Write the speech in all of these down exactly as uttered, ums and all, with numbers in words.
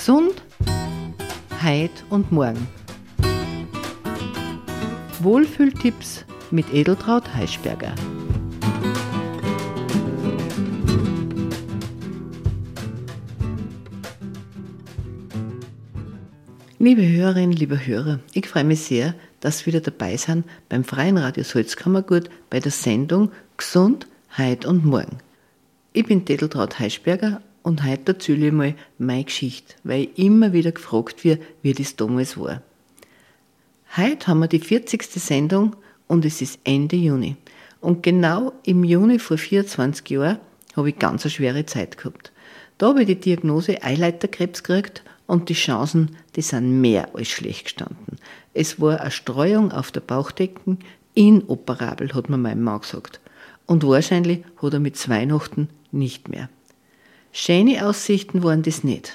Gesund, Heut und Morgen. Wohlfühltipps mit Edeltraud Heischberger. Liebe Hörerinnen, liebe Hörer, ich freue mich sehr, dass Sie wieder dabei sind beim Freien Radio Salzkammergut bei der Sendung Gesund, Heut und Morgen. Ich bin Edeltraud Heischberger und heute erzähle ich mal meine Geschichte, weil ich immer wieder gefragt werde, wie das damals war. Heute haben wir die vierzigste Sendung und es ist Ende Juni. Und genau im Juni vor vierundzwanzig Jahren habe ich ganz eine schwere Zeit gehabt. Da habe ich die Diagnose Eileiterkrebs gekriegt und die Chancen, die sind mehr als schlecht gestanden. Es war eine Streuung auf der Bauchdecken, inoperabel, hat mir mein Mann gesagt. Und wahrscheinlich hat er mit Weihnachten nicht mehr. Schöne Aussichten waren das nicht.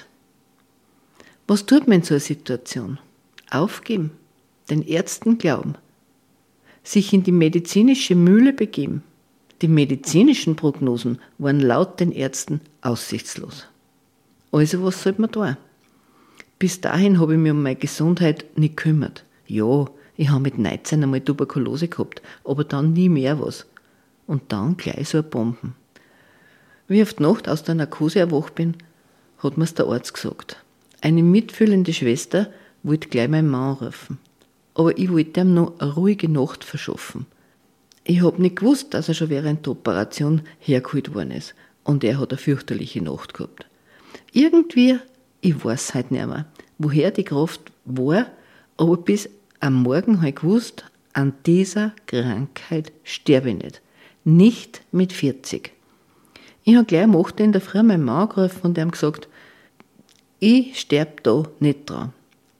Was tut man in so einer Situation? Aufgeben, den Ärzten glauben, sich in die medizinische Mühle begeben. Die medizinischen Prognosen waren laut den Ärzten aussichtslos. Also was sollte man tun? Bis dahin habe ich mich um meine Gesundheit nicht gekümmert. Ja, ich habe mit neunzehn einmal Tuberkulose gehabt, aber dann nie mehr was. Und dann gleich so eine Bomben. Wie ich auf die Nacht aus der Narkose erwacht bin, hat mir's der Arzt gesagt. Eine mitfühlende Schwester wollte gleich meinen Mann anrufen. Aber ich wollte ihm noch eine ruhige Nacht verschaffen. Ich habe nicht gewusst, dass er schon während der Operation hergeholt worden ist. Und er hat eine fürchterliche Nacht gehabt. Irgendwie, ich weiß halt nicht mehr, woher die Kraft war, aber bis am Morgen habe ich gewusst, an dieser Krankheit sterbe ich nicht. Nicht mit vierzig. Ich habe gleich am achten in der Früh meinen Mann angerufen und ihm gesagt, ich sterbe da nicht dran.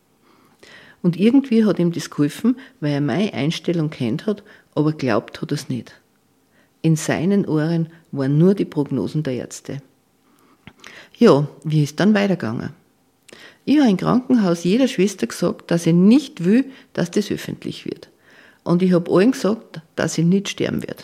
Und irgendwie hat ihm das geholfen, weil er meine Einstellung kennt hat, aber glaubt hat er es nicht. In seinen Ohren waren nur die Prognosen der Ärzte. Ja, wie ist dann weitergegangen? Ich habe im Krankenhaus jeder Schwester gesagt, dass ich nicht will, dass das öffentlich wird. Und ich habe allen gesagt, dass ich nicht sterben werde.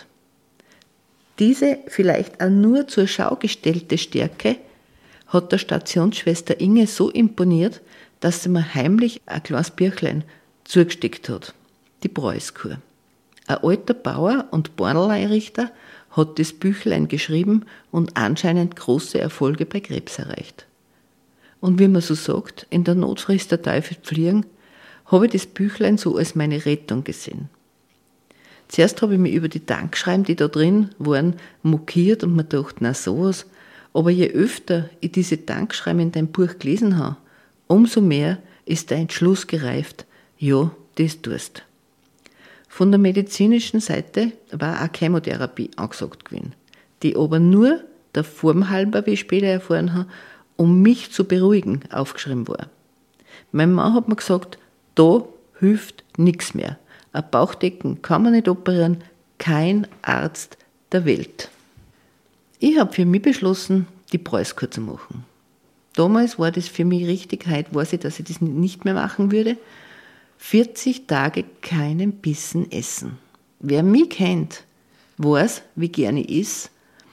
Diese vielleicht auch nur zur Schau gestellte Stärke hat der Stationsschwester Inge so imponiert, dass sie mir heimlich ein kleines Büchlein zugesteckt hat. Die Preußkur. Ein alter Bauer und Bornleinrichter hat das Büchlein geschrieben und anscheinend große Erfolge bei Krebs erreicht. Und wie man so sagt, in der Not frisst der Teufel fliegen, habe ich das Büchlein so als meine Rettung gesehen. Zuerst habe ich mich über die Dankschreiben, die da drin waren, mokiert und mir gedacht, na sowas. Aber je öfter ich diese Dankschreiben in deinem Buch gelesen habe, umso mehr ist der Entschluss gereift, ja, das tust. Von der medizinischen Seite war auch Chemotherapie angesagt gewesen, die aber nur der Form halber, wie ich später erfahren habe, um mich zu beruhigen, aufgeschrieben war. Mein Mann hat mir gesagt, da hilft nichts mehr. Ein Bauchdecken kann man nicht operieren, kein Arzt der Welt. Ich habe für mich beschlossen, die Preußkur zu machen. Damals war das für mich richtig, heute weiß ich, dass ich das nicht mehr machen würde. vierzig Tage keinen Bissen essen. Wer mich kennt, weiß, wie gerne ich esse.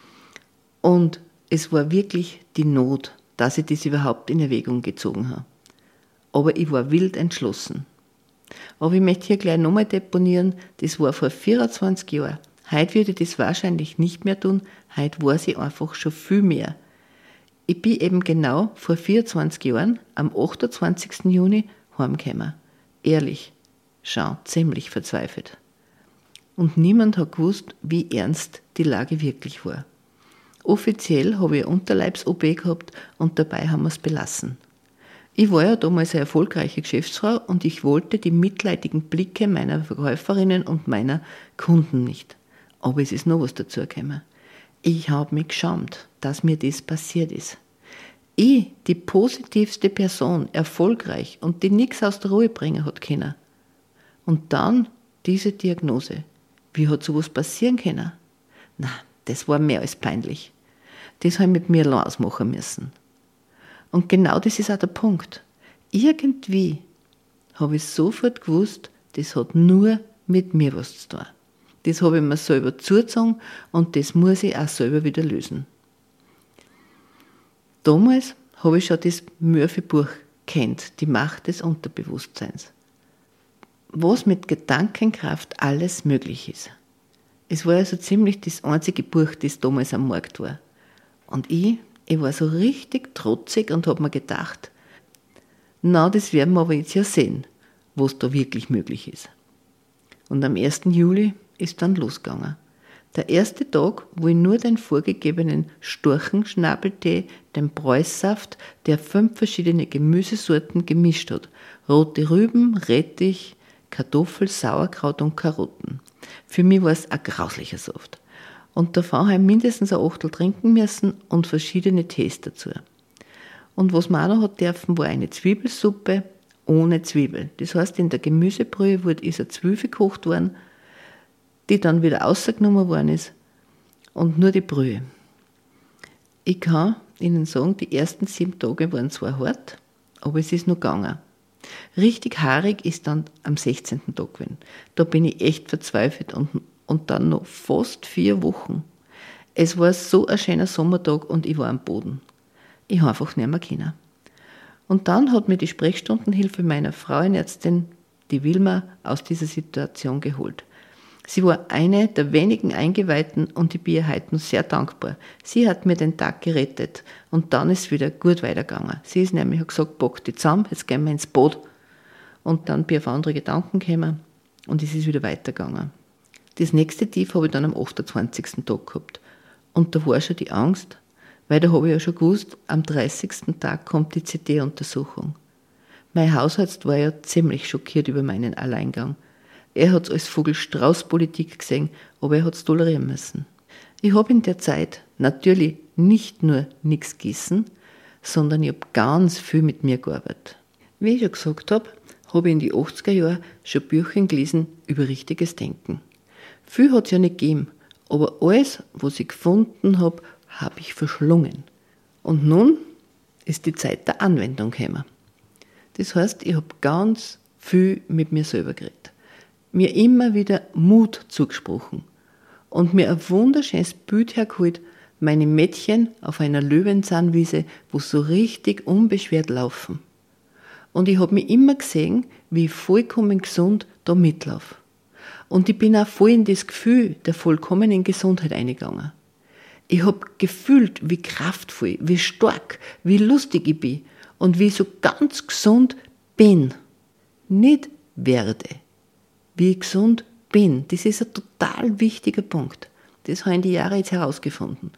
Und es war wirklich die Not, dass ich das überhaupt in Erwägung gezogen habe. Aber ich war wild entschlossen. Aber ich möchte hier gleich nochmal deponieren, das war vor vierundzwanzig Jahren. Heute würde ich das wahrscheinlich nicht mehr tun, heute weiß ich einfach schon viel mehr. Ich bin eben genau vor vierundzwanzig Jahren, am achtundzwanzigsten Juni, heimgekommen. Ehrlich, schon ziemlich verzweifelt. Und niemand hat gewusst, wie ernst die Lage wirklich war. Offiziell habe ich eine Unterleibs-O P gehabt und dabei haben wir es belassen. Ich war ja damals eine erfolgreiche Geschäftsfrau und ich wollte die mitleidigen Blicke meiner Verkäuferinnen und meiner Kunden nicht. Aber es ist noch was dazu gekommen. Ich habe mich geschämt, dass mir das passiert ist. Ich, die positivste Person, erfolgreich und die nichts aus der Ruhe bringen hat können. Und dann diese Diagnose. Wie hat sowas passieren können? Na, das war mehr als peinlich. Das habe ich mit mir allein ausmachen müssen. Und genau das ist auch der Punkt. Irgendwie habe ich sofort gewusst, das hat nur mit mir was zu tun. Das habe ich mir selber zugezogen und das muss ich auch selber wieder lösen. Damals habe ich schon das Murphy-Buch kennt, die Macht des Unterbewusstseins. Was mit Gedankenkraft alles möglich ist. Es war also ziemlich das einzige Buch, das damals am Markt war. Und ich, ich war so richtig trotzig und habe mir gedacht, na, das werden wir aber jetzt ja sehen, was da wirklich möglich ist. Und am ersten Juli ist dann losgegangen. Der erste Tag, wo ich nur den vorgegebenen Storchenschnabeltee, den Preußsaft, der fünf verschiedene Gemüsesorten gemischt hat. Rote Rüben, Rettich, Kartoffel, Sauerkraut und Karotten. Für mich war es ein grauslicher Saft. Und davon habe ich mindestens ein Achtel trinken müssen und verschiedene Tees dazu. Und was man auch noch hat dürfen, war eine Zwiebelsuppe ohne Zwiebel. Das heißt, in der Gemüsebrühe wurde ist eine Zwiebel gekocht worden, die dann wieder rausgenommen worden ist und nur die Brühe. Ich kann Ihnen sagen, die ersten sieben Tage waren zwar hart, aber es ist noch gegangen. Richtig haarig ist dann am sechzehnten Tag gewesen. Da bin ich echt verzweifelt und, und dann noch fast vier Wochen. Es war so ein schöner Sommertag und ich war am Boden. Ich habe einfach nicht mehr können. Und dann hat mir die Sprechstundenhilfe meiner Frauenärztin, die Wilma, aus dieser Situation geholt. Sie war eine der wenigen Eingeweihten und ich bin ihr heute noch sehr dankbar. Sie hat mir den Tag gerettet und dann ist es wieder gut weitergegangen. Sie ist nämlich, hat gesagt, pack die zusammen, jetzt gehen wir ins Boot. Und dann bin ich auf andere Gedanken gekommen und es ist wieder weitergegangen. Das nächste Tief habe ich dann am achtundzwanzigsten Tag gehabt. Und da war schon die Angst, weil da habe ich ja schon gewusst, am dreißigsten Tag kommt die C T-Untersuchung. Mein Hausarzt war ja ziemlich schockiert über meinen Alleingang. Er hat es als Vogelstrauß-Politik gesehen, aber er hat es tolerieren müssen. Ich habe in der Zeit natürlich nicht nur nichts gegessen, sondern ich habe ganz viel mit mir gearbeitet. Wie ich schon gesagt habe, habe ich in die achtziger Jahre schon Bücher gelesen über richtiges Denken. Viel hat es ja nicht gegeben, aber alles, was ich gefunden habe, habe ich verschlungen. Und nun ist die Zeit der Anwendung gekommen. Das heißt, ich habe ganz viel mit mir selber geredet. Mir immer wieder Mut zugesprochen und mir ein wunderschönes Bild hergeholt, meine Mädchen auf einer Löwenzahnwiese, wo so richtig unbeschwert laufen. Und ich habe mich immer gesehen, wie ich vollkommen gesund da mitlaufe. Und ich bin auch voll in das Gefühl der vollkommenen Gesundheit eingegangen. Ich habe gefühlt, wie kraftvoll, wie stark, wie lustig ich bin und wie ich so ganz gesund bin. Nicht werde. Wie ich gesund bin. Das ist ein total wichtiger Punkt. Das habe ich in die Jahre jetzt herausgefunden.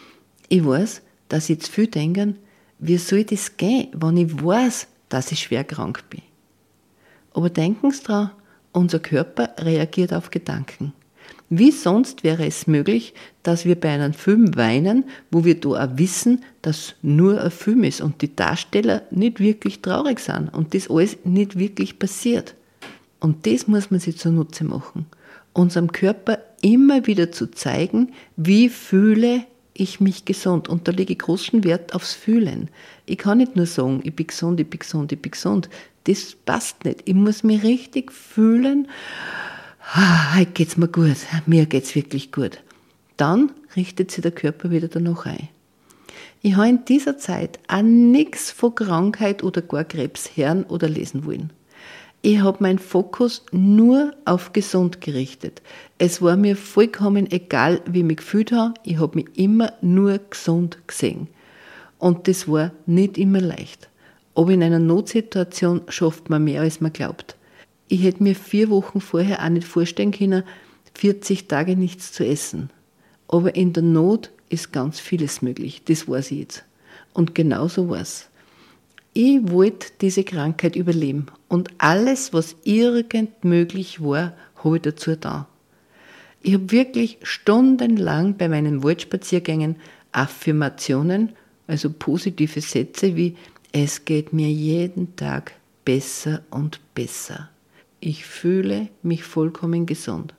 Ich weiß, dass ich zu viel denke, wie soll das gehen, wenn ich weiß, dass ich schwer krank bin. Aber denken Sie dran, unser Körper reagiert auf Gedanken. Wie sonst wäre es möglich, dass wir bei einem Film weinen, wo wir da auch wissen, dass nur ein Film ist und die Darsteller nicht wirklich traurig sind und das alles nicht wirklich passiert. Und das muss man sich zunutze machen. Unserem Körper immer wieder zu zeigen, wie fühle ich mich gesund. Und da lege ich großen Wert aufs Fühlen. Ich kann nicht nur sagen, ich bin gesund, ich bin gesund, ich bin gesund. Das passt nicht. Ich muss mich richtig fühlen. Ah, heute geht's mir gut. Mir geht's wirklich gut. Dann richtet sich der Körper wieder danach ein. Ich habe in dieser Zeit auch nichts von Krankheit oder gar Krebs hören oder lesen wollen. Ich habe meinen Fokus nur auf gesund gerichtet. Es war mir vollkommen egal, wie ich mich gefühlt habe. Ich habe mich immer nur gesund gesehen. Und das war nicht immer leicht. Aber in einer Notsituation schafft man mehr, als man glaubt. Ich hätte mir vier Wochen vorher auch nicht vorstellen können, vierzig Tage nichts zu essen. Aber in der Not ist ganz vieles möglich. Das weiß ich jetzt. Und genau so war es. Ich wollte diese Krankheit überleben und alles, was irgend möglich war, habe ich dazu getan. Ich habe wirklich stundenlang bei meinen Waldspaziergängen Affirmationen, also positive Sätze wie es geht mir jeden Tag besser und besser. Ich fühle mich vollkommen gesund.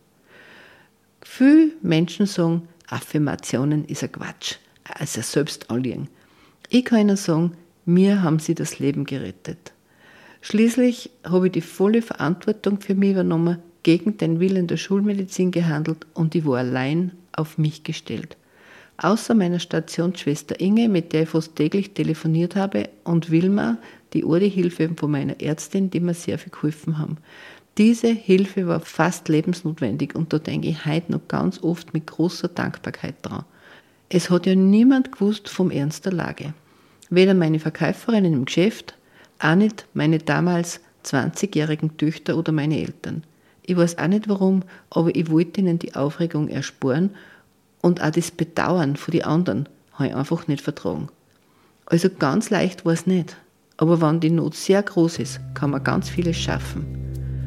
Viele Menschen sagen, Affirmationen ist ein Quatsch, also ein Selbstanliegen. Ich kann Ihnen sagen, mir haben sie das Leben gerettet. Schließlich habe ich die volle Verantwortung für mich übernommen, gegen den Willen der Schulmedizin gehandelt und ich war allein auf mich gestellt. Außer meiner Stationsschwester Inge, mit der ich fast täglich telefoniert habe, und Wilma, die Ordi-Hilfe von meiner Ärztin, die mir sehr viel geholfen haben. Diese Hilfe war fast lebensnotwendig und da denke ich heute noch ganz oft mit großer Dankbarkeit dran. Es hat ja niemand gewusst vom Ernst der Lage. Weder meine Verkäuferinnen im Geschäft, auch nicht meine damals zwanzigjährigen Töchter oder meine Eltern. Ich weiß auch nicht warum, aber ich wollte ihnen die Aufregung ersparen und auch das Bedauern von den anderen habe ich einfach nicht vertragen. Also ganz leicht war es nicht. Aber wenn die Not sehr groß ist, kann man ganz vieles schaffen.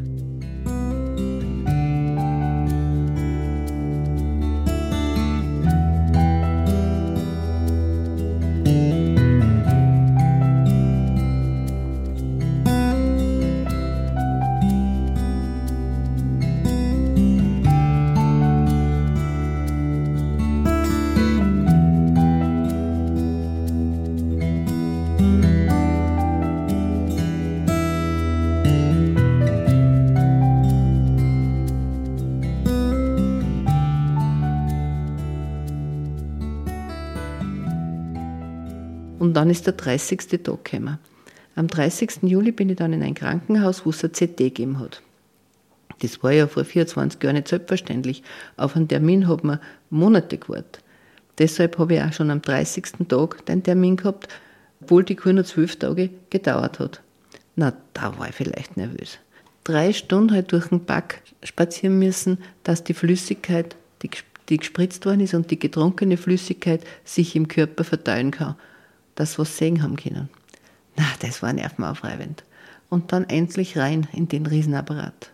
Und dann ist der dreißigste Tag gekommen. Am dreißigsten Juli bin ich dann in ein Krankenhaus, wo es ein C T gegeben hat. Das war ja vor vierundzwanzig Jahren nicht selbstverständlich. Auf einen Termin hat man Monate gewartet. Deshalb habe ich auch schon am dreißigsten Tag den Termin gehabt, obwohl die Kur nur zwölf Tage gedauert hat. Na, da war ich vielleicht nervös. Drei Stunden halt durch den Back spazieren müssen, dass die Flüssigkeit, die, die gespritzt worden ist und die getrunkene Flüssigkeit sich im Körper verteilen kann. Das was sehen haben können. Na, das war nervenaufreibend. Und dann endlich rein in den Riesenapparat.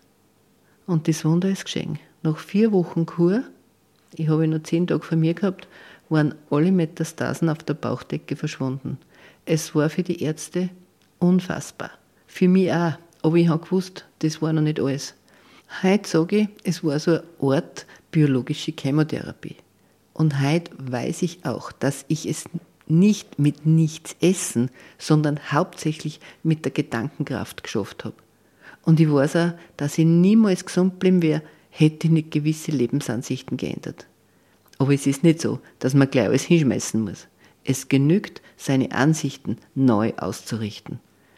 Und das Wunder ist geschehen. Nach vier Wochen Kur, ich habe noch zehn Tage von mir gehabt, waren alle Metastasen auf der Bauchdecke verschwunden. Es war für die Ärzte unfassbar. Für mich auch. Aber ich habe gewusst, das war noch nicht alles. Heute sage ich, es war so eine Art biologische Chemotherapie. Und heute weiß ich auch, dass ich es nicht mit nichts essen, sondern hauptsächlich mit der Gedankenkraft geschafft habe. Und ich weiß auch, dass ich niemals gesund bleiben wäre, hätte ich nicht gewisse Lebensansichten geändert. Aber es ist nicht so, dass man gleich alles hinschmeißen muss. Es genügt, seine Ansichten neu auszurichten.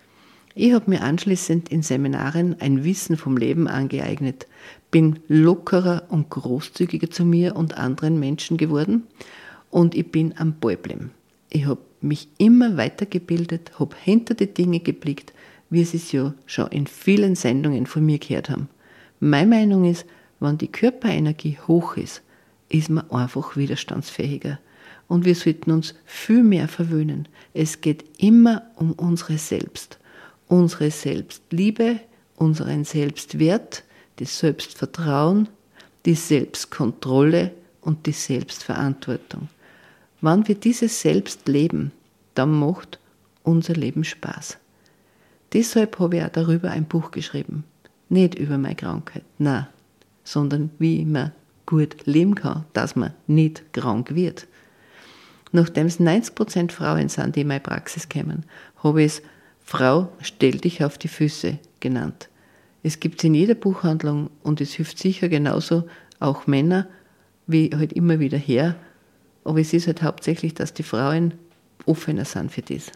Ich habe mir anschließend in Seminaren ein Wissen vom Leben angeeignet, bin lockerer und großzügiger zu mir und anderen Menschen geworden und ich bin am Ball geblieben. Ich habe mich immer weitergebildet, habe hinter die Dinge geblickt, wie Sie es ja schon in vielen Sendungen von mir gehört haben. Meine Meinung ist, wenn die Körperenergie hoch ist, ist man einfach widerstandsfähiger. Und wir sollten uns viel mehr verwöhnen. Es geht immer um unsere Selbst. Unsere Selbstliebe, unseren Selbstwert, das Selbstvertrauen, die Selbstkontrolle und die Selbstverantwortung. Wenn wir dieses Selbst leben, dann macht unser Leben Spaß. Deshalb habe ich auch darüber ein Buch geschrieben. Nicht über meine Krankheit, nein, sondern wie man gut leben kann, dass man nicht krank wird. Nachdem es neunzig Prozent Frauen sind, die in meine Praxis kommen, habe ich es Frau, stell dich auf die Füße genannt. Es gibt es in jeder Buchhandlung und es hilft sicher genauso auch Männer, wie halt immer wieder her. Aber es ist halt hauptsächlich, dass die Frauen offener sind für das.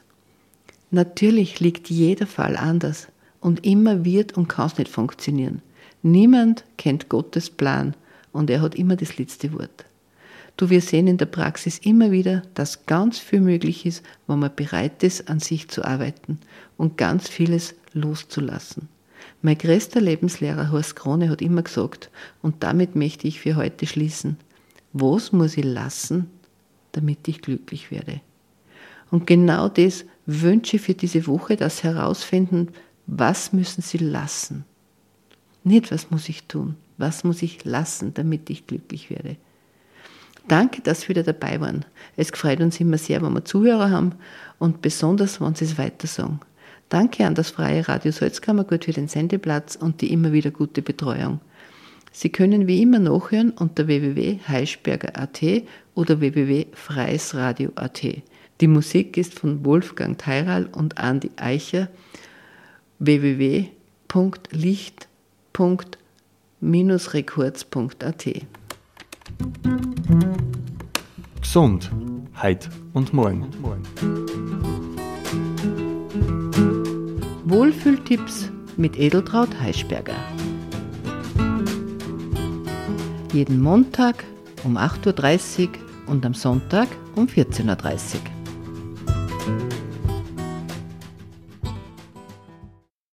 Natürlich liegt jeder Fall anders und immer wird und kann es nicht funktionieren. Niemand kennt Gottes Plan und er hat immer das letzte Wort. Du, wir sehen in der Praxis immer wieder, dass ganz viel möglich ist, wenn man bereit ist, an sich zu arbeiten und ganz vieles loszulassen. Mein größter Lebenslehrer Horst Krone hat immer gesagt, und damit möchte ich für heute schließen, was muss ich lassen, damit ich glücklich werde? Und genau das wünsche ich für diese Woche, das herausfinden, was müssen Sie lassen? Nicht, was muss ich tun, was muss ich lassen, damit ich glücklich werde? Danke, dass Sie wieder dabei waren. Es freut uns immer sehr, wenn wir Zuhörer haben und besonders, wenn Sie es weiter sagen. Danke an das Freie Radio Salzkammergut für den Sendeplatz und die immer wieder gute Betreuung. Sie können wie immer nachhören unter w w w punkt heischberger punkt a t oder w w w punkt freiesradio punkt a t. Die Musik ist von Wolfgang Theiral und Andi Eicher. w w w punkt licht punkt records punkt a t. Gesund, heut und morgen. Wohlfühltipps mit Edeltraud Heischberger. Jeden Montag um acht Uhr dreißig und am Sonntag um vierzehn Uhr dreißig.